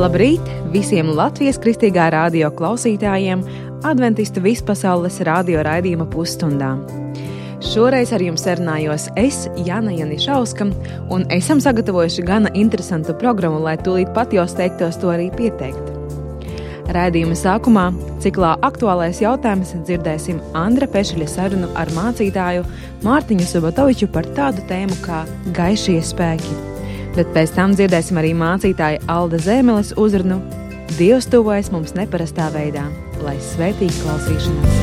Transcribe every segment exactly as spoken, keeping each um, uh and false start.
Labrīt visiem Latvijas Kristīgā radio klausītājiem Adventistu vispasaules radio raidījuma pusstundā. Šoreiz ar jums sarunājos es, Jana Janišauska, un esam sagatavojuši gana interesantu programmu, lai tūlīt pat jau steigtos to arī pieteikt. Raidījuma sākumā ciklā aktuālais jautājums dzirdēsim Andra Pešļa sarunu ar mācītāju Mārtiņu Subotoviču par tādu tēmu kā gaišie spēki. Bet pēc tam dzirdēsim arī mācītāja Alda Zēmeles uzrunu Dievs tuvojas mums neparastā veidā, lai svētīgi klausīšanās.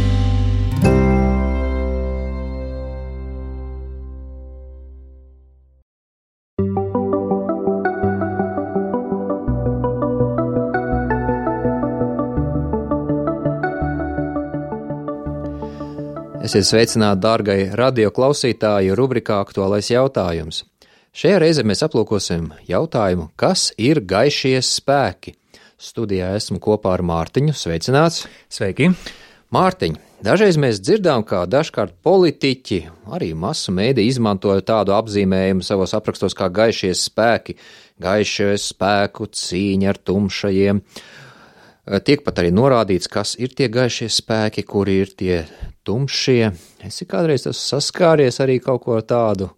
Esiet sveicināti, dārgai radio klausītāji, rubrikā Aktuālais jautājums. Šajā reizē mēs aplūkosim jautājumu, kas ir gaišie spēki. Studijā esmu kopā ar Mārtiņu. Sveicināts! Sveiki! Mārtiņ, dažreiz mēs dzirdām, kā dažkārt politiķi, arī masu mēdī izmantoja tādu apzīmējumu savos aprakstos kā gaišie spēki, gaišie spēku cīņa ar tumšajiem. Tiek pat arī norādīts, kas ir tie gaišie spēki, kuri ir tie tumšie. Esi kādreiz tas saskāries arī kaut ko tādu?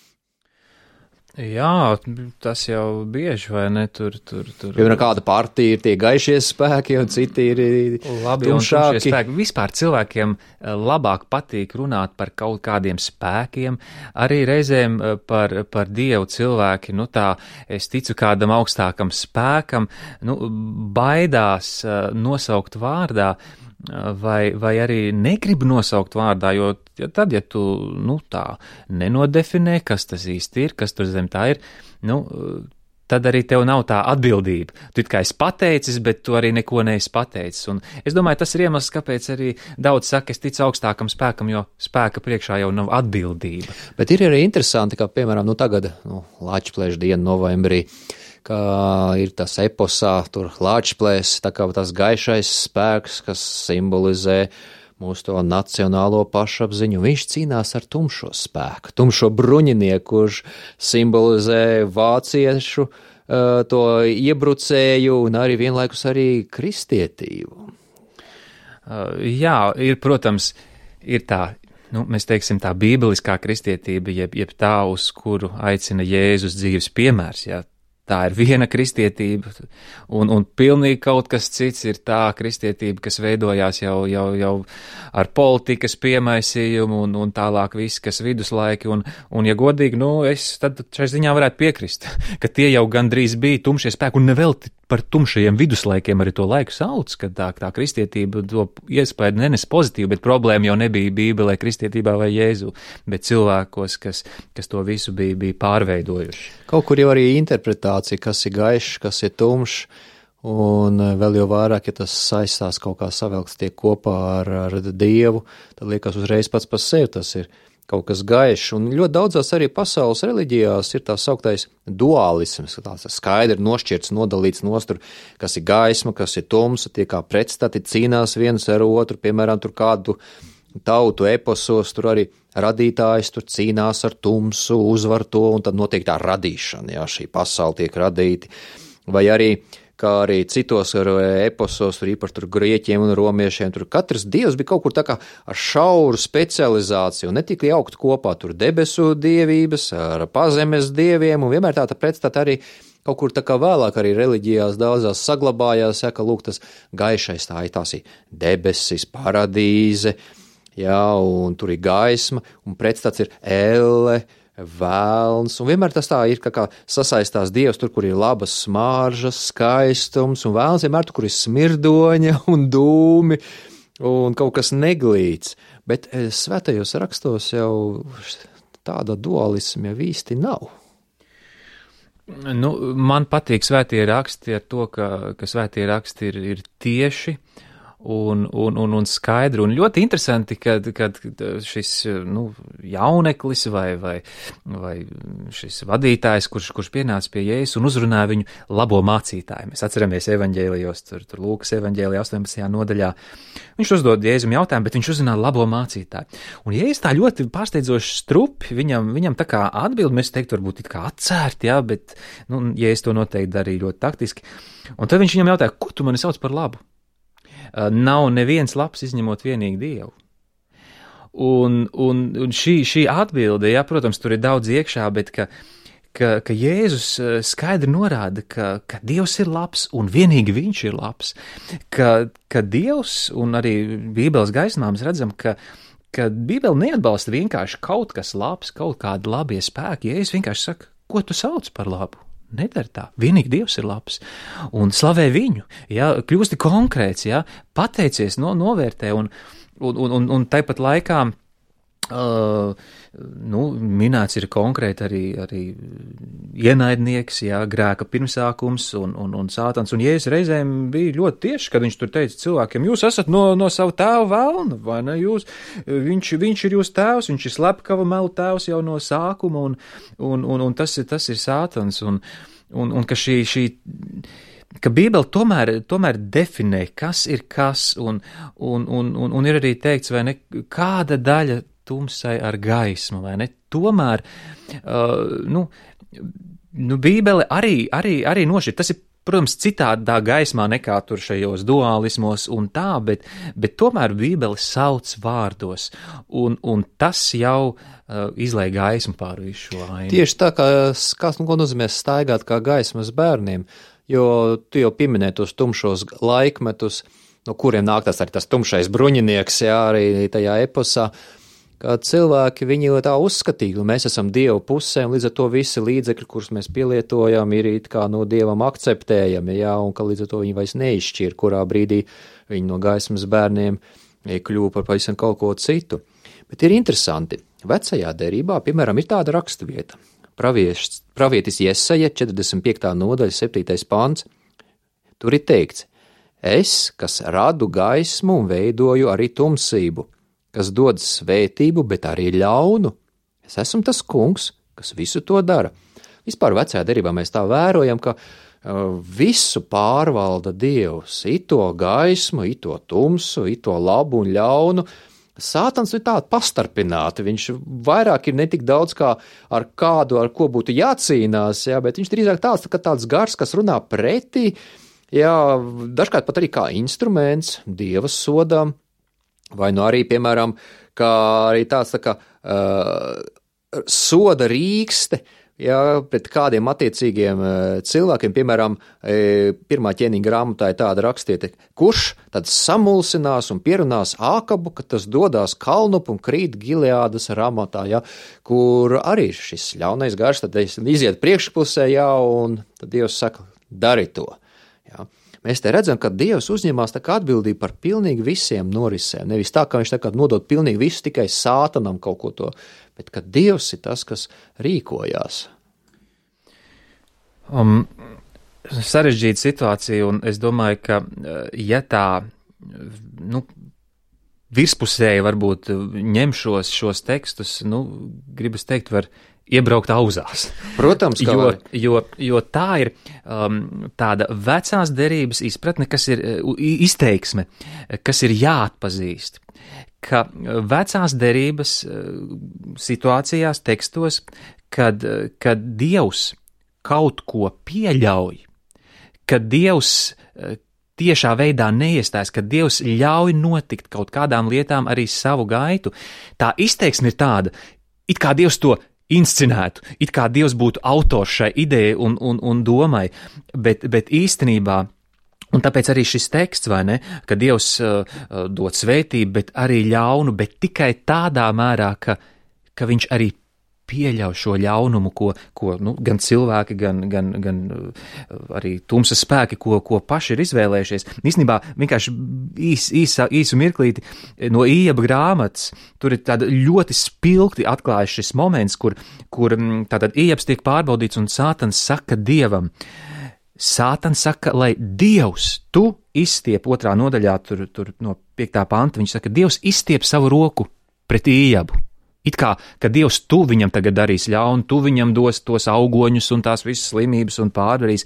Jā, tas jau bieži, vai ne, tur, tur, tur. Piemēram, kāda partija ir tie gaišie spēki, un citi ir labi tumšāki. Un spēki. Vispār cilvēkiem labāk patīk runāt par kaut kādiem spēkiem, arī reizēm par, par Dievu cilvēki, nu tā, es ticu kādam augstākam spēkam, nu, baidās nosaukt vārdā, vai, vai arī negrib nosaukt vārdā, jo ja tad, ja tu, nu tā, nenodefinē, kas tas īsti ir, kas tur zem tā ir, nu, tad arī tev nav tā atbildība. Tu it kā esi pateicis, bet tu arī neko neesi pateicis. Un es domāju, tas ir iemesls, kāpēc arī daudz saka, es ticu augstākam spēkam, jo spēka priekšā jau nav atbildība. Bet ir arī interesanti, ka, piemēram, nu tagad, nu, Lāčplēša diena novembrī, kā ir tas eposā, tur Lāčplēs, tā kā tas gaišais spēks, kas simbolizē mūsu to nacionālo pašapziņu, viņš cīnās ar tumšo spēku, tumšo bruņinieku, kurš simbolizē vāciešu uh, to iebrucēju un arī vienlaikus arī kristietību. Uh, jā, ir, protams, ir tā, nu, mēs teiksim tā bībeliskā kristietība, jeb, jeb tā, uz kuru aicina Jēzus dzīves piemērs, jā. Tā ir viena kristietība, un, un pilnīgi kaut kas cits ir tā kristietība, kas veidojās jau, jau, jau ar politikas piemaisījumu un, un tālāk viss, kas viduslaiki, un, un ja godīgi, nu, es tad šai ziņā varētu piekrist, ka tie jau gandrīz bija tumšie spēki, un nevēl par tumšajiem viduslaikiem arī to laiku sauc, kad tā, tā kristietība to iespēju nenes pozitīvu, bet problēma jau nebija Bībelē, kristietībā vai Jēzu, bet cilvēkos, kas, kas to visu bija, bija pārveidojuši. Kaut kur jau arī interpretācija, kas ir gaišs, kas ir tumšs, un vēl jau vairāk, ja tas saistās kaut kā savelks tiek kopā ar, ar Dievu, tad liekas uzreiz pats par sevi tas ir kaut kas gaišs, un ļoti daudzās arī pasaules reliģijās ir tā sauktais dualisms, tāds skaidri nošķirts, nodalīts nostur, kas ir gaisma, kas ir tumsa, tie kā pretstati cīnās viens ar otru, piemēram, tur kādu tautu eposos, tur arī radītājs tur cīnās ar tumsu, uzvar to, un tad notiek tā radīšana, jā, šī pasaule tiek radīti, vai arī kā arī citos eposos, tur īpaši tur grieķiem un romiešiem, tur katrs dievs bija kaut kur tā kā ar šauru specializāciju, un netika jaukt kopā tur debesu dievības ar pazemes dieviem, un vienmēr tā tā pretstāt arī kaut kur tā kā vēlāk arī reliģijās daudzās saglabājās, ja, ka lūk tas gaišais tā ir tās ir debesis, paradīze, jā, un tur ir gaisma, un pretstats ir elle, vēlns, un vienmēr tas tā ir, ka kā sasaistās dievs tur, kur ir labas smaržas, skaistums, un vēlns vienmēr tur, kur ir smirdoņa un dūmi, un kaut kas neglīts, bet svētajos rakstos jau tāda dualisma jau īsti nav. Nu, man patīk svētie raksti ar to, ka, ka svētie raksti ir, ir tieši, un, un, un, un skaidru. Un ļoti interesanti, kad, kad šis nu, jauneklis vai, vai, vai šis vadītājs, kurš, kurš pienāca pie Jēzus un uzrunāja viņu labo mācītāju. Mēs atceramies evaņģēlijos, tur, tur Lūkas evaņģēlijā astoņpadsmitajā nodaļā. Viņš uzdod Jēzum jautājumu, bet viņš uzrunāja labo mācītāju. Un Jēzus tā ļoti pārsteidzoši strupi, viņam, viņam tā kā atbild, mēs teiktu, varbūt it kā atcērti, jā, bet nu, Jēzus to noteikti darīja ļoti taktiski. Un tad viņš viņam jautāja, ko tu mani sauc par labu? Uh, nav neviens labs izņemot vienīgi Dievu. Un, un, un šī, šī atbilde, jā, protams, tur ir daudz iekšā, bet ka, ka, ka Jēzus skaidri norāda, ka, ka Dievs ir labs un vienīgi viņš ir labs. Ka, ka Dievs, un arī Bībeles gaismā mēs redzam, ka, ka Bībele neatbalsta vienkārši kaut kas labs, kaut kādi labie spēki. Jēzus vienkārši saka, ko tu sauc par labu? Nedara tā. Vienīgi Dievs ir labs. Un slavē viņu, jā, kļūsti konkrēts, jā, pateicies, no, novērtē, un, un, un, un tāpat laikā uh, nu, minēts ir konkrēti arī, arī ienaidnieks, jā, grēka pirmsākums un, un, un sātans. Un Jēzus reizēm bija ļoti tieši, kad viņš tur teica cilvēkiem, jūs esat no, no savu tēvu velna, vai ne? Jūs, viņš, viņš ir jūs tēvs, viņš ir slepkava melu tēvs jau no sākuma, un, un, un, un tas, ir, tas ir sātans. Un, un, un ka šī, šī ka Bībele tomēr, tomēr definē, kas ir kas, un, un, un, un, un ir arī teikts, vai ne, kāda daļa tumsai ar gaismu, vai ne? Tomēr, uh, nu, nu, Bībele arī, arī, arī nošķir. Tas ir, protams, citādā gaismā nekā tur šajos dualismos un tā, bet, bet tomēr Bībele sauc vārdos, un, un tas jau uh, izlai gaismu pār visu šo ainu. Tieši tā, kā, kas, nu, ko nozīmē staigāt kā gaismas bērniem, jo tu jau pieminēji tos tumšos laikmetus, no kuriem nāk tas arī tas tumšais bruņinieks, jā, arī tajā eposā, kā cilvēki viņi tā uzskatīja, un mēs esam Dieva pusē, un līdz ar to visi līdzekļi, kurus mēs pielietojam, ir it kā no Dievam akceptējami, jā, un ka līdz ar to viņi vairs neizšķir, kurā brīdī viņi no gaismas bērniem kļuva par pavisam kaut ko citu. Bet ir interesanti, vecajā derībā, piemēram, ir tāda raksturvieta, pravietis, pravietis Jesaja, četrdesmit piektā nodaļa, septītais pants, tur ir teikts, es, kas radu gaismu un veidoju arī tumsību, kas dod svētību, bet arī ļaunu. Es esmu tas kungs, kas visu to dara. Vispār vecajā derībā mēs tā vērojam, ka uh, visu pārvalda Dievs, ito gaismu, ito tumsu, ito labu un ļaunu. Sātans ir tāda pastarpināta, viņš vairāk ir ne tik daudz kā ar kādu, ar ko būtu jācīnās, jā, bet viņš drīzāk tāds, kā tāds gars, kas runā pretī, jā, dažkārt pat arī kā instruments Dieva sodām. Vai nu arī, piemēram, kā arī tāds tā kā uh, soda rīkste, jā, pret kādiem attiecīgiem uh, cilvēkiem, piemēram, uh, pirmā ķēniņa grāmatā ir tāda rakstiete, kurš tad samulsinās un pierunās Ākabu, ka tas dodās kalnup un krīt Gileādas Ramatā, jā, kur arī šis ļaunais gars tad iziet priekšpusē, jā, un tad Dievs saka, dari to, jā. Mēs te redzam, ka Dievs uzņemās tā kā atbildību par pilnīgi visiem norisēm. Nevis tā, ka viņš tā kā nodod pilnīgi visu tikai sātanam kaut ko to, bet ka Dievs ir tas, kas rīkojās. Um, sarežģīta situācija, un es domāju, ka ja tā, nu, virspusēji varbūt ņem šos, šos tekstus, nu, gribas teikt, var iebraukt auzās. Protams, ka jo, jo, jo tā ir um, tāda vecās derības izpratne, kas ir uh, izteiksme, kas ir jāatpazīst, ka vecās derības uh, situācijās, tekstos, kad, uh, kad Dievs kaut ko pieļauj, kad Dievs uh, tiešā veidā neiestājas, kad Dievs ļauj notikt kaut kādām lietām arī savu gaitu, tā izteiksme ir tāda, it kā Dievs to inscenētu, it kā Dievs būtu autors šai idejai un, un, un domai, bet, bet īstenībā, un tāpēc arī šis teksts, vai ne, ka Dievs uh, dod svētību, bet arī ļaunu, bet tikai tādā mērā, ka, ka viņš arī pieļauj šo ļaunumu, ko, ko nu, gan cilvēki, gan, gan, gan arī tumsas spēki, ko, ko paši ir izvēlējušies. Īstenībā vienkārši īs, īsa, īsu mirklīti no Ījaba grāmatas, tur ir tāda ļoti spilgti atklājas šis moments, kur, kur tātad Ījabs tiek pārbaudīts un Sātans saka Dievam, Sātans saka, lai Dievs, tu izstiep otrā nodaļā, tur, tur no piektā panta, viņš saka, Dievs izstiep savu roku pret Ījabu. It kā, ka Dievs tu viņam tagad darīs ļaunu, tu viņam dos tos augoņus un tās visas slimības un pārdarīs.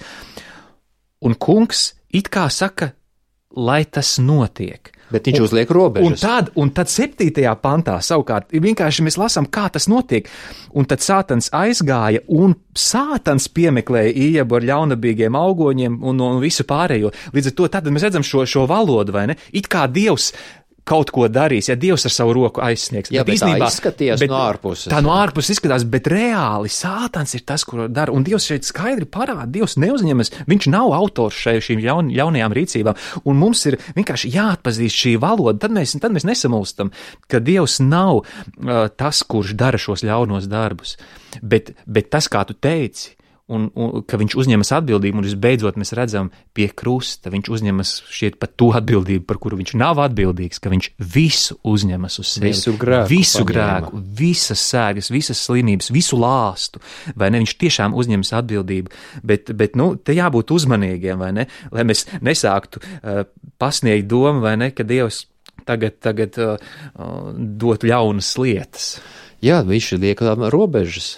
Un kungs it kā saka, lai tas notiek. Bet viņš un, uzliek robežas. Un tad, un tad septītajā pantā savukārt vienkārši mēs lasām, kā tas notiek. Un tad Sātans aizgāja un Sātans piemeklēja Ījabu ar ļaunabīgiem augoņiem un, un visu pārējo. Līdz ar to tad mēs redzam šo, šo valodu, vai ne? It kā Dievs kaut ko darīs, ja Dievs ar savu roku aizsniegs. Jā, bet, bet īstenībā, tā izskatījās bet, no ārpuses. Tā no ārpuses izskatās, bet reāli Sātans ir tas, ko dara. Un Dievs šeit skaidri parāda, Dievs neuzņemas, viņš nav autors šai šīm jaun, jaunajām rīcībām. Un mums ir vienkārši jāatpazīst šī valoda, tad mēs, tad mēs nesamulstam, ka Dievs nav uh, tas, kurš dara šos ļaunos darbus. Bet, bet tas, kā tu teici, Un, un ka viņš uzņemas atbildību, un visbeidzot mēs redzam pie krusta, viņš uzņemas šķiet pat to atbildību, par kuru viņš nav atbildīgs, ka viņš visu uzņemas uz sevi. Visu grēku. Visu grēku, visas sēgas, visas slimības, visu lāstu, vai ne, viņš tiešām uzņemas atbildību, bet, bet nu, te jābūt uzmanīgiem, vai ne, lai mēs nesāktu uh, pasniegt domu, vai ne, ka Dievs tagad, tagad uh, uh, dot ļaunas lietas. Jā, viņš liek robežas.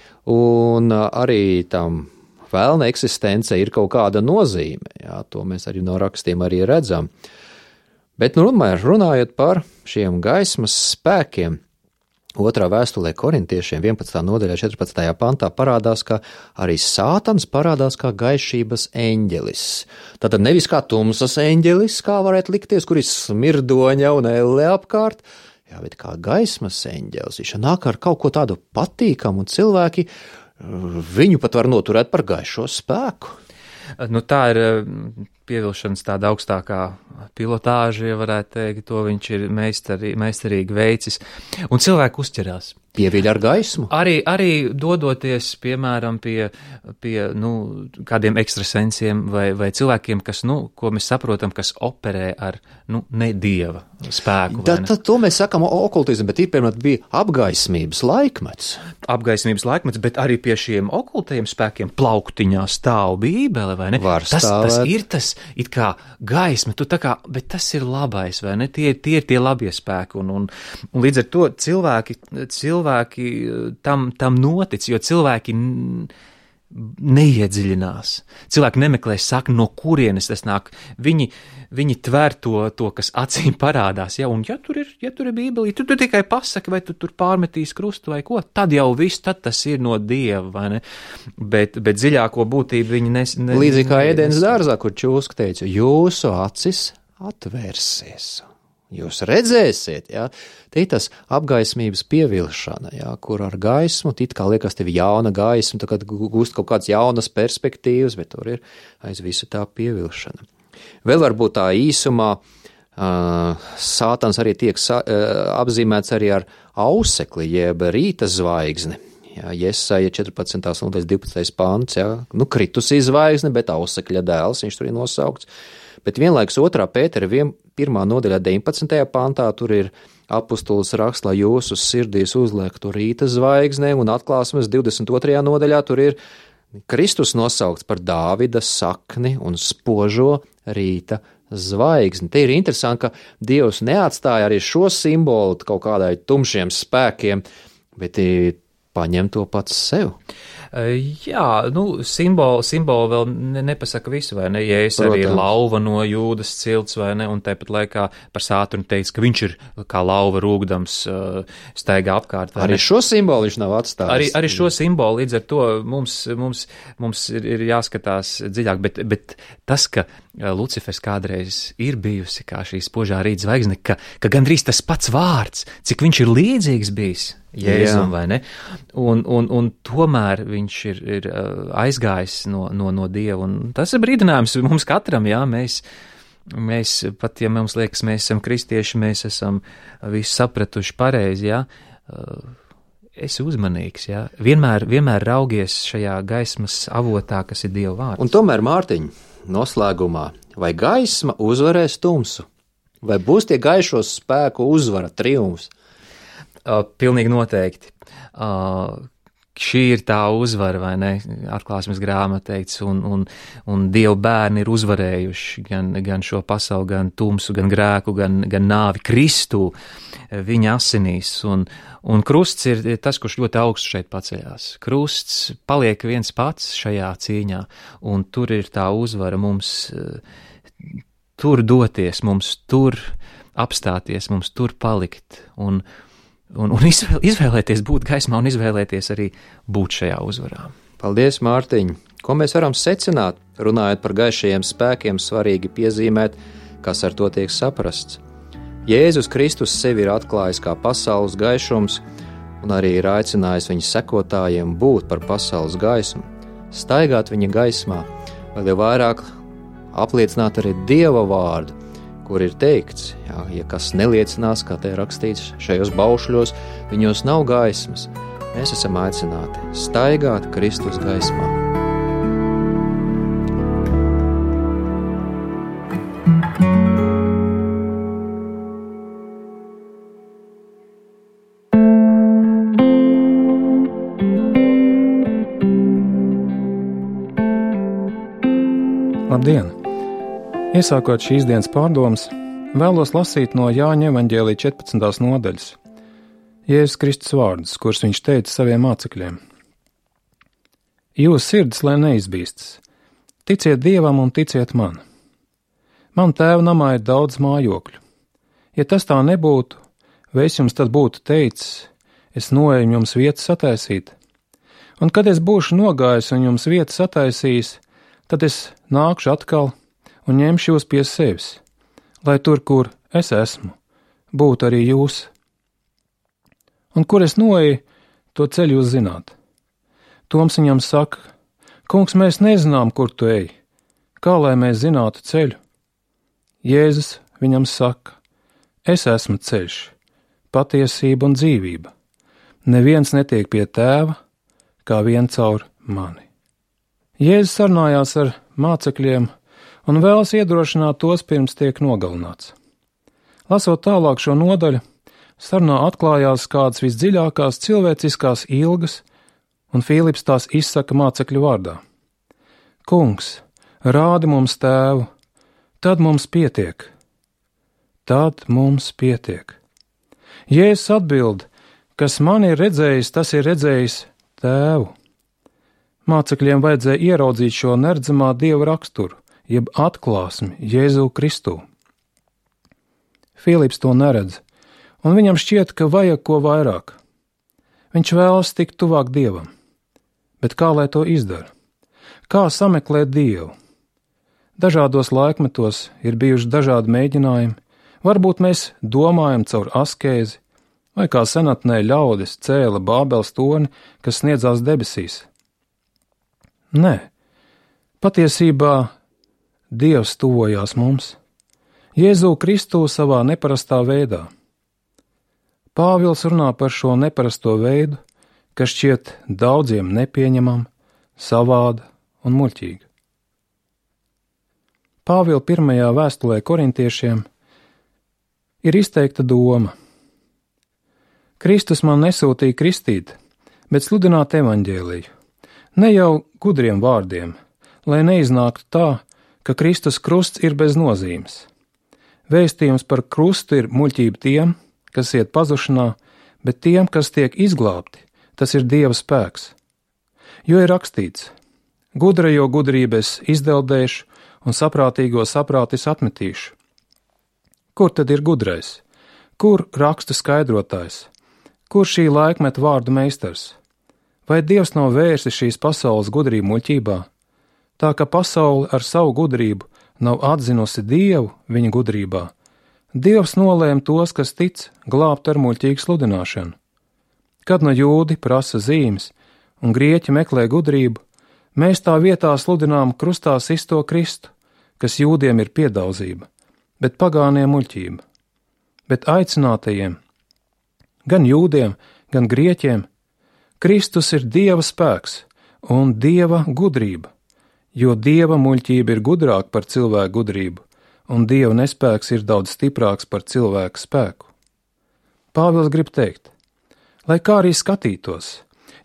Un arī tam vēlna eksistence ir kaut kāda nozīme, jā, to mēs arī no rakstiem arī redzam. Bet nu, runājot par šiem gaismas spēkiem, otrā vēstulē korintiešiem vienpadsmitā nodaļā četrpadsmitajā pantā parādās, ka arī Sātans parādās kā gaišības eņģelis. Tātad nevis kā tumsas eņģelis, kā varētu likties, kur ir smirdoņa un elle apkārt, jā, bet kā gaismas eņģelis, viņš nāk ar kaut ko tādu patīkamu, un cilvēki viņu pat var noturēt par gaišo spēku. Nu, tā ir pievilšanas tāda augstākā pilotāža, ja varētu teikt, to viņš ir meistarī, meistarīgi veicis, un cilvēki uzķerās. Pieviļ ar gaismu? Arī, arī dodoties, piemēram, pie, pie nu, kādiem ekstrasensiem vai, vai cilvēkiem, kas, nu, ko mēs saprotam, kas operē ar, nu, ne dieva spēku. Da, tad to mēs sakam okultismu, bet ir, piemēram, bija apgaismības laikmets. Apgaismības laikmets, bet arī pie šiem okultajiem spēkiem plauktiņā stāv Bībele, vai ne? Var tas, stāvēt. Tas ir tas, it kā gaisma, tu tā kā, bet tas ir labais, vai ne? Tie, tie ir tie labie spēki, un, un, un līdz ar to cilvēki, cilvēki Cilvēki tam, tam notic, jo cilvēki neiedziļinās. Cilvēki nemeklē sakni, no kurienes tas nāk. Viņi, viņi tver to, to, kas acīm parādās. Ja, un ja tur ir, ja tur ir Bībeli, tu, tu tikai pasaki, vai tu tur pārmetīs krustu vai ko, tad jau viss, tad tas ir no Dieva, vai ne? Bet, bet dziļāko būtību viņi nes... Ne, Līdzīgi kā Ēdenes dārzā, kur Čūska teica, jūsu acis atvērsies. Jūs redzēsiet, jā, te ir tas apgaismības pievilšana, jā, kur ar gaismu, it kā liekas tev jauna gaisma, tā kā gūst kaut kādas jaunas perspektīvas, bet tur ir aiz visu tā pievilšana. Vēl varbūt tā īsumā, uh, Sātans arī tiek sa, uh, apzīmēts arī ar ausekli, jeb rīta zvaigzni. Jā, Jesaja četrpadsmitā nodaļas divpadsmitais pants, jā, nu kritusī zvaigzne, bet ausekļa dēls, viņš tur ir nosaukts. Bet vienlaikus otrā Pētera pirmā nodaļā deviņpadsmitajā pantā tur ir apustulis raksts, lai jūsu sirdīs uzliektu rīta zvaigznē, un atklāsmes divdesmit otrajā nodaļā tur ir Kristus nosaukts par Dāvida sakni un spožo rīta zvaigzni. Te ir interesanti, ka Dievs neatstāja arī šo simbolu kaut kādai tumšiem spēkiem, bet paņem to pats sev. Jā, nu, simboli, simboli vēl ne, nepasaka visu, vai ne? Jēzus arī ir lauva no Jūdas cilts, vai ne? Un tāpat laikā par Sātanu teica, ka viņš ir kā lauva rūgdams uh, staigā apkārt. Arī šo simbolu viņš nav atstājis. Arī, arī šo simbolu, līdz ar to mums, mums, mums ir, ir jāskatās dziļāk, bet, bet tas, ka Lucifers kādreiz ir bijusi kā šī spožā rīta zvaigzne, ka, ka gandrīz tas pats vārds, cik viņš ir līdzīgs bijis Jēzum, vai ne? Un, un, un tomēr viņš ir, ir aizgājis no, no, no Dieva, un tas ir brīdinājums mums katram, jā, mēs, mēs, pat ja mums liekas, mēs esam kristieši, mēs esam visu sapratuši pareizi, jā, esi uzmanīgs, jā, vienmēr, vienmēr raugies šajā gaismas avotā, kas ir Dieva vārds. Un tomēr, Mārtiņ, noslēgumā, vai gaisma uzvarēs tumsu? Vai būs tie gaišo spēku uzvara, triumfs? Uh, pilnīgi noteikti. Uh, šī ir tā uzvara, vai ne? Atklāsmes grāmata teikts, un, un, un Dieva bērni ir uzvarējuši gan, gan šo pasauli, gan tumsu, gan grēku, gan, gan nāvi Kristū, viņa asinīs. Un, un krusts ir tas, kurš ļoti augstu šeit paceļās. Krusts paliek viens pats šajā cīņā, un tur ir tā uzvara mums tur doties, mums tur apstāties, mums tur palikt. Un, Un, un izvēl, izvēlēties būt gaismā un izvēlēties arī būt šajā uzvarā. Paldies, Mārtiņ! Ko mēs varam secināt, runājot par gaišajiem spēkiem, svarīgi piezīmēt, kas ar to tiek saprasts. Jēzus Kristus sevi ir atklājis kā pasaules gaišums un arī ir aicinājis viņa sekotājiem būt par pasaules gaismu, staigāt viņa gaismā, vēl jau vairāk apliecināt arī Dieva vārdu, kur ir teikts, jā, ja kas neliecinās, kā te rakstīts šajos baušļos, viņos nav gaismas. Mēs esam aicināti staigāt Kristus gaismā. Labdien! Iesākot šīs dienas pārdomas, vēlos lasīt no Jāņa evaņģēlija četrpadsmitās nodaļas. Jēzus Kristus vārdus, kurus viņš teica saviem mācekļiem. Jūsu sirds, lai neizbīstas, ticiet Dievam un ticiet man. Man tēva namā ir daudz mājokļu. Ja tas tā nebūtu, vai es jums tad būtu teicis, es noeju jums vietu sataisīt. Un kad es būšu nogājis un jums vietu sataisījis, tad es nākšu atkal un ņemšu jūs pie sevis, lai tur, kur es esmu, būtu arī jūs. Un kur es noeju, to ceļu jūs zināt. Toms viņam saka, kungs, mēs nezinām, kur tu ej, kā lai mēs zinātu ceļu? Jēzus viņam saka, es esmu ceļš, patiesība un dzīvība. Neviens netiek pie tēva, kā vien caur mani. Jēzus sarunājās ar mācekļiem un vēlas iedrošināt tos, pirms tiek nogalināts. Lasot tālāk šo nodaļu, sarunā atklājās kādas visdziļākās cilvēciskās ilgas, un Filips tās izsaka mācekļu vārdā. Kungs, rādi mums tēvu, tad mums pietiek. Tad mums pietiek. Jēzus atbild, kas man ir redzējis, tas ir redzējis tēvu. Mācekļiem vajadzēja ieraudzīt šo neredzamā Dieva raksturu, jeb atklāsmi Jēzu Kristū. Filips to neredz, un viņam šķiet, ka vajag ko vairāk. Viņš vēlas tikt tuvāk Dievam, bet kā lai to izdara? Kā sameklēt Dievu? Dažādos laikmetos ir bijuši dažādi mēģinājumi, varbūt mēs domājam caur askēzi, vai kā senatnē ļaudis cēla Bābeles torni, kas sniedzās debesīs. Nē, patiesībā Dievs tuvojās mums, Jēzu Kristū savā neparastā veidā. Pāvils runā par šo neparasto veidu, kas šķiet daudziem nepieņemam, savāda un muļķīga. Pāvila pirmajā vēstulē korintiešiem ir izteikta doma. Kristus man nesūtīja kristīt, bet sludināt evaņģēliju, ne jau gudriem vārdiem, lai neiznāktu tā, ka Kristus krusts ir bez nozīmes. Vēstījums par krustu ir muļķība tiem, kas iet pazušanā, bet tiem, kas tiek izglābti, tas ir Dieva spēks. Jo ir rakstīts, gudrajo gudrību es izdeldēšu un saprātīgo saprātis atmetīšu. Kur tad ir gudrais? Kur rakstu skaidrotājs? Kur šī laikmeta vārdu meistars? Vai Dievs nav vērsis šīs pasaules gudrību muļķībā? Tā ka pasaule ar savu gudrību nav atzinusi Dievu viņa gudrībā. Dievs nolēma tos, kas tic, glābt ar muļķīgu sludināšanu. Kad no jūdi prasa zīmes un grieķi meklē gudrību, mēs tā vietā sludinām krustā sisto Kristu, kas jūdiem ir piedaudzība, bet pagāniem muļķība. Bet aicinātajiem, gan jūdiem, gan grieķiem, Kristus ir Dieva spēks un Dieva gudrība, jo Dieva muļķība ir gudrāka par cilvēku gudrību, un Dieva nespēks ir daudz stiprāks par cilvēku spēku. Pāvils grib teikt, lai kā arī skatītos,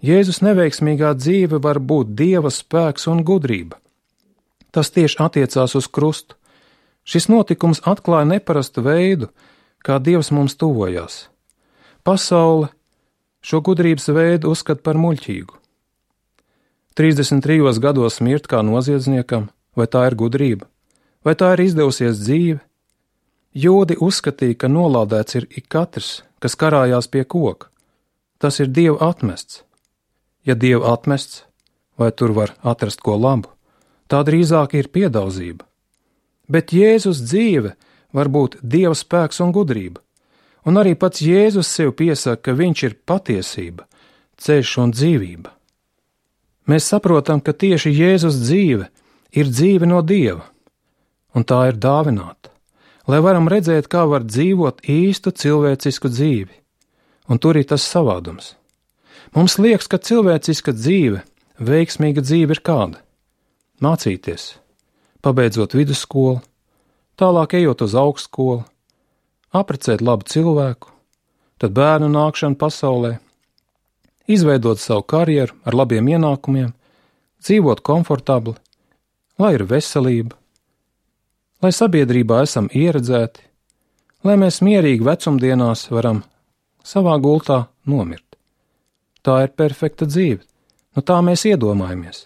Jēzus neveiksmīgā dzīve var būt Dieva spēks un gudrība. Tas tieši attiecās uz krustu. Šis notikums atklāja neparastu veidu, kā Dievs mums tuvojās. Pasaule šo gudrības veidu uzskata par muļķīgu. trīsdesmit trijos gados mirt kā noziedzniekam, vai tā ir gudrība, vai tā ir izdevusies dzīve? Jūdi uzskatīja, ka nolādēts ir ik katrs, kas karājās pie koka. Tas ir Dieva atmests. Ja Dieva atmests, vai tur var atrast ko labu, tā drīzāk ir piedauzība. Bet Jēzus dzīve var būt Dieva spēks un gudrība, un arī pats Jēzus sev piesaka, ka viņš ir patiesība, ceļš un dzīvība. Mēs saprotam, ka tieši Jēzus dzīve ir dzīve no Dieva, un tā ir dāvināta, lai varam redzēt, kā var dzīvot īstu cilvēcisku dzīvi, un tur ir tas savādums. Mums liekas, ka cilvēciska dzīve, veiksmīga dzīve ir kāda? Mācīties, pabeidzot vidusskolu, tālāk ejot uz augstskolu, apprecēt labu cilvēku, tad bērnu nākšanu pasaulē, izveidot savu karjeru ar labiem ienākumiem, dzīvot komfortabli, lai ir veselība, lai sabiedrībā esam ieredzēti, lai mēs mierīgi vecumdienās varam savā gultā nomirt. Tā ir perfekta dzīve, nu tā mēs iedomājamies.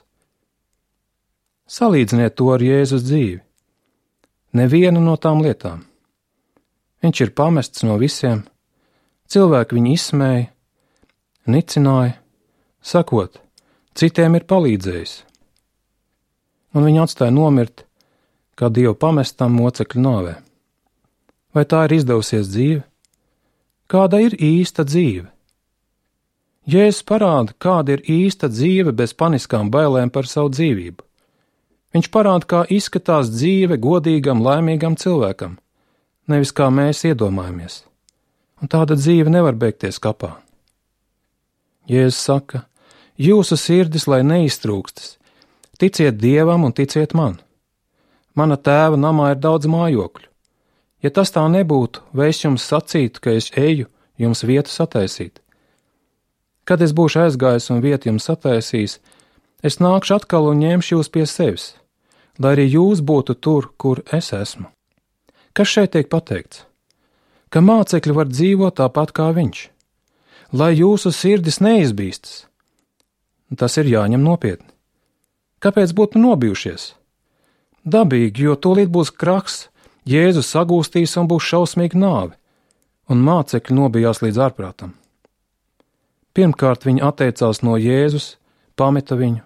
Salīdziniet to ar Jēzus dzīvi. Neviena no tām lietām. Viņš ir pamests no visiem, cilvēki viņu izsmēja, nicināja, sakot, citiem ir palīdzējis. Un viņu atstāja nomirt, kā Dievu pamestam mocekļu nāvē. Vai tā ir izdevusies dzīve? Kāda ir īsta dzīve? Jēzus parāda, kāda ir īsta dzīve bez paniskām bailēm par savu dzīvību. Viņš parāda, kā izskatās dzīve godīgam, laimīgam cilvēkam, nevis kā mēs iedomājamies. Un tāda dzīve nevar beigties kapā. Jēzus saka, jūsu sirdis, lai neiztrūkstas, ticiet Dievam un ticiet man. Mana tēva namā ir daudz mājokļu. Ja tas tā nebūtu, vai es jums sacītu, ka es eju jums vietu sataisīt. Kad es būšu aizgājis un vietu jums sataisījis, es nākšu atkal un ņemšu jūs pie sevis, lai arī jūs būtu tur, kur es esmu. Kas šeit tiek pateikts? Ka mācekļi var dzīvot tāpat kā viņš, lai jūsu sirdis neizbīstas. Tas ir jāņem nopietni. Kāpēc būtu nobijušies? Dabīgi, jo tūlīt būs krahs, Jēzus sagūstīs un būs šausmīga nāve, un mācekļi nobijās līdz ārprātam. Pirmkārt, viņi atteicās no Jēzus, pameta viņu.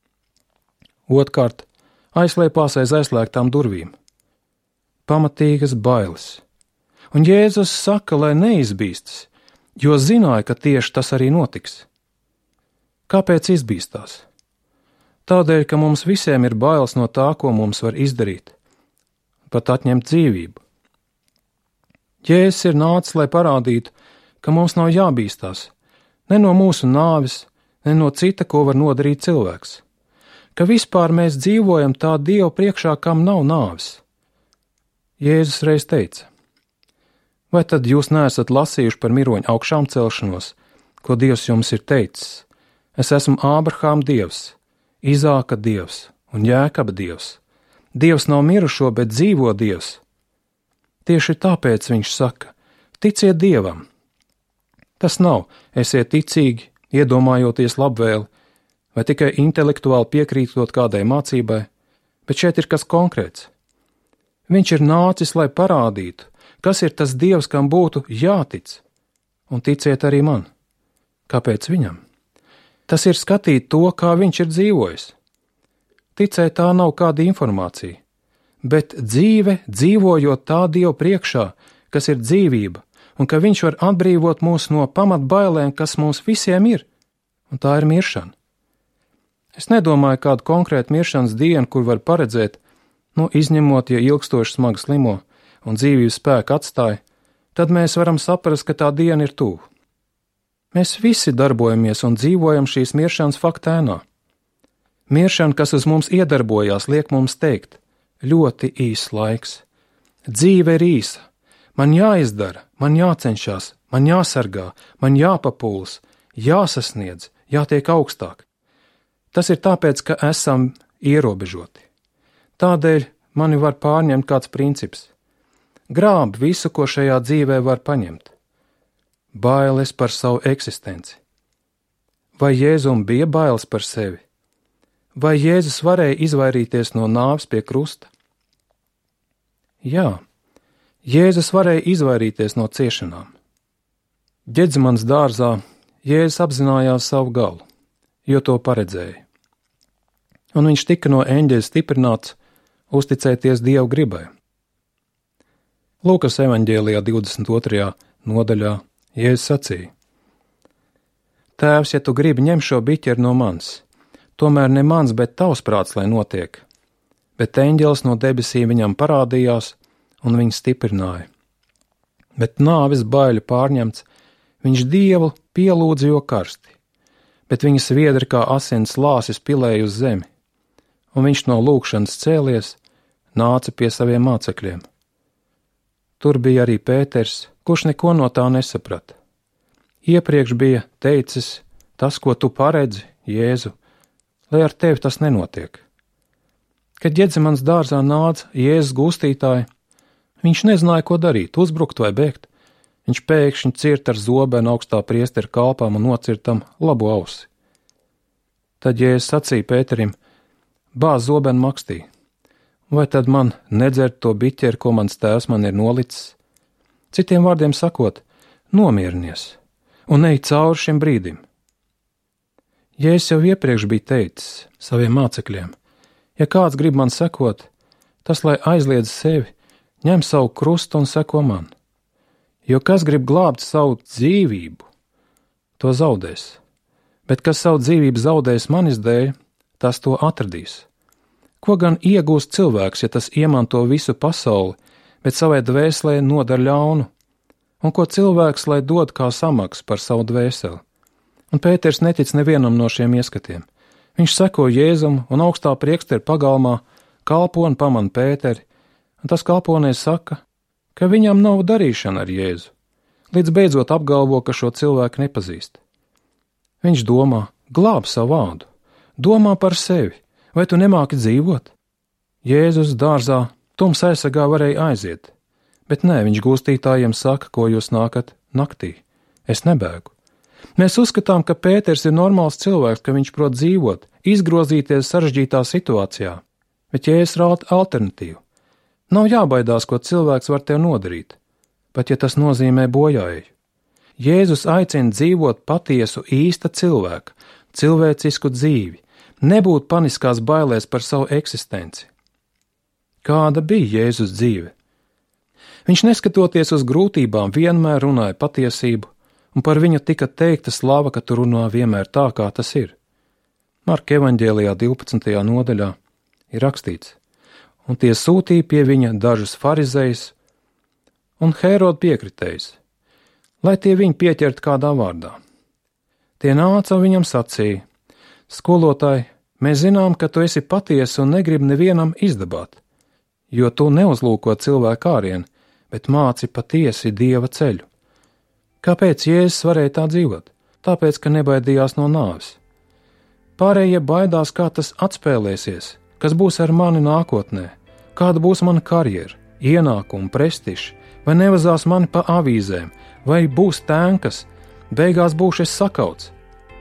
Otkārt, aizslēpās aiz aizslēgtām durvīm. Pamatīgas bailes. Un Jēzus saka, lai neizbīstas, jo zināja, ka tieši tas arī notiks. Kāpēc izbīstās? Tādēļ, ka mums visiem ir bailes no tā, ko mums var izdarīt, pat atņemt dzīvību. Jēzus ir nācis, lai parādītu, ka mums nav jābīstās, ne no mūsu nāves, ne no cita, ko var nodarīt cilvēks, ka vispār mēs dzīvojam tā Dieva priekšā, kam nav nāves. Jēzus reiz teica, vai tad jūs neesat lasījuši par miroņu augšām celšanos, ko Dievs jums ir teicis? Es esmu Ābrahāma Dievs, Izāka Dievs un Jēkaba Dievs. Dievs nav mirušo, bet dzīvo Dievs. Tieši tāpēc viņš saka, ticiet Dievam. Tas nav, esiet ticīgi, iedomājoties labvēli, vai tikai intelektuāli piekrītot kādai mācībai, bet šeit ir kas konkrēts. Viņš ir nācis, lai parādītu, kas ir tas Dievs, kam būtu jātic, un ticiet arī man. Kāpēc viņam? Tas ir skatīt to, kā viņš ir dzīvojis. Ticēt tā nav kāda informācija, bet dzīve dzīvojot tā Dieva priekšā, kas ir dzīvība, un ka viņš var atbrīvot mūs no pamatbailēm, kas mums visiem ir, un tā ir miršana. Es nedomāju kādu konkrētu miršanas dienu, kur var paredzēt, nu izņemot, ja ilgstoši smagi slimo un dzīvības spēku atstāja, tad mēs varam saprast, ka tā diena ir tuvu. Mēs visi darbojamies un dzīvojam šīs miršanas faktēnā. Miršana, kas uz mums iedarbojās, liek mums teikt, ļoti īs laiks. Dzīve ir īsa, man jāizdara, man jācenšas, man jāsargā, man jāpapūlas, jāsasniedz, jātiek augstāk. Tas ir tāpēc, ka esam ierobežoti. Tādēļ mani var pārņemt kāds princips. Grāb visu, ko šajā dzīvē var paņemt. Bailes par savu eksistenci. Vai Jēzum bija bailes par sevi? Vai Jēzus varēja izvairīties no nāves pie krusta? Jā, Jēzus varēja izvairīties no ciešanām. Ģedzemanas dārzā Jēzus apzinājās savu galu, jo to paredzēja. Un viņš tika no eņģeļa stiprināts uzticēties Dieva gribai. Lūkas evaņģēlijā divdesmit otrajā nodaļā Jēzus sacīja: Tēvs, ja tu gribi, ņem šo biķeri no manis, tomēr ne mans, bet tavs prāts, lai notiek. Bet eņģelis no debesīm viņam parādījās un viņu stiprināja. Bet nāves baiļu pārņemts, viņš Dievu pielūdza jo karsti, bet viņa sviedri kā asins lāsis pilēja uz zemi, un viņš no lūgšanas cēlies, nāca pie saviem mācekļiem. Tur bija arī Pēters, kurš neko no tā nesaprata. Iepriekš bija teicis, tas, ko tu paredzi, Jēzu, lai ar tevi tas nenotiek. Kad Ģedzemanas dārzā nāca Jēzus gūstītāji, viņš nezināja, ko darīt, uzbrukt vai bēgt. Viņš pēkšņi cirt ar zobenu augstā priestera kalpām un nocirtam labu ausi. Tad Jēzus sacīja Pēterim: bāz zobenu makstī, vai tad man nedzert to biķeri, ko mans tēvs man ir nolicis? Citiem vārdiem sakot, nomierinies un ej cauri šim brīdim. Jēzus jau iepriekš bija teicis saviem mācekļiem: ja kāds grib man sekot, tas lai aizliedz sevi, ņem savu krustu un seko man. Jo kas grib glābt savu dzīvību, to zaudēs, bet kas savu dzīvību zaudēs manis dēļ, tas to atradīs. Ko gan iegūst cilvēks, ja tas iemanto visu pasauli, bet savai dvēselē nodara ļaunu? Un ko cilvēks lai dod kā samaksu par savu dvēseli? Un Pēters netic nevienam no šiem ieskatiem. Viņš seko Jēzum un augstā priekstera pagalmā kalponi pamana Pēteri, un tas kalponējs saka, ka viņam nav darīšana ar Jēzu, līdz beidzot apgalvo, ka šo cilvēku nepazīst. Viņš domā, glāb savu vārdu, domā par sevi, vai tu nemāki dzīvot? Jēzus dārzā tums aizsargā varēja aiziet, bet nē, viņš gūstītājiem saka, ko jūs nākat naktī. Es nebēgu. Mēs uzskatām, ka Pēters ir normāls cilvēks, ka viņš prot dzīvot, izgrozīties sarežģītā situācijā, bet Jēzus rāda alternatīvu. Nav jābaidās, ko cilvēks var tev nodarīt, pat ja tas nozīmē bojāeju. Jēzus aicina dzīvot patiesu īsta cilvēka, cilvēcisku dzīvi, nebūt paniskās bailēs par savu eksistenci. Kāda bija Jēzus dzīve? Viņš neskatoties uz grūtībām vienmēr runāja patiesību, un par viņu tika teikta slava, ka tu runā vienmēr tā, kā tas ir. Marka evaņģēlijā divpadsmitajā nodaļā ir rakstīts: un tie sūtīja pie viņa dažus farizejus un Hērodu piekritējus, lai tie viņu pieķertu kādā vārdā. Tie nāca un viņam sacīja: skolotāji, mēs zinām, ka tu esi patiesa un negribi nevienam izdabāt, jo tu neuzlūko cilvēku ārienu, bet māci patiesi Dieva ceļu. Kāpēc Jēzus varēja tā dzīvot? Tāpēc, ka nebaidījās no nāves. Pārējie baidās, kā tas atspēlēsies, kas būs ar mani nākotnē, kāda būs mana karjera, ienākumi, prestiži, vai nevazās mani pa avīzēm, vai būs tēnkas, beigās būšu es sakauts.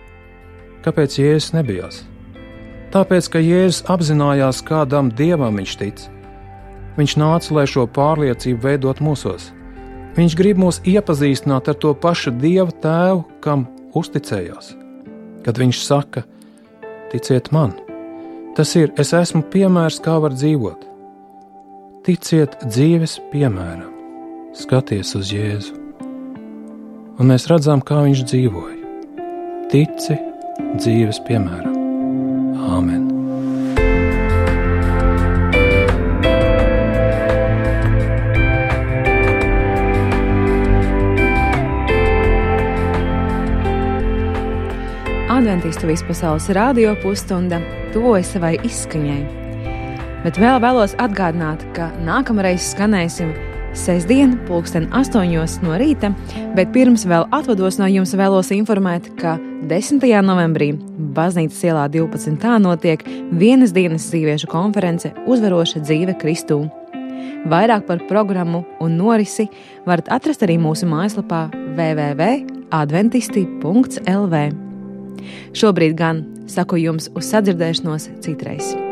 Kāpēc Jēzus nebijās? Tāpēc, ka Jēzus apzinājās, kādam Dievam viņš tic. Viņš nāca, lai šo pārliecību veidot mūsos. Viņš grib mūs iepazīstināt ar to pašu Dieva tēvu, kam uzticējās. Kad viņš saka: ticiet man, tas ir, es esmu piemērs, kā var dzīvot. Ticiet dzīves piemēram, skaties uz Jēzu. Un mēs redzam, kā viņš dzīvoja. Tici dzīves piemēram. Āmen. Adventistu vispasaules radio pusstunda tuvojas savai izskaņai. Bet vēl vēlos atgādināt, ka nākamreiz skanēsim sestdien, pulksten astoņos no rīta, bet pirms vēl atvados no jums vēlos informēt, ka desmitajā novembrī Baznīcas ielā divpadsmit notiek vienas dienas sieviešu konference Uzvaroša dzīve Kristū. Vairāk par programmu un norisi varat atrast arī mūsu mājaslapā w w w punkts adventisti punkts l v. Šobrīd gan saku jums uz sadzirdēšanos citreiz.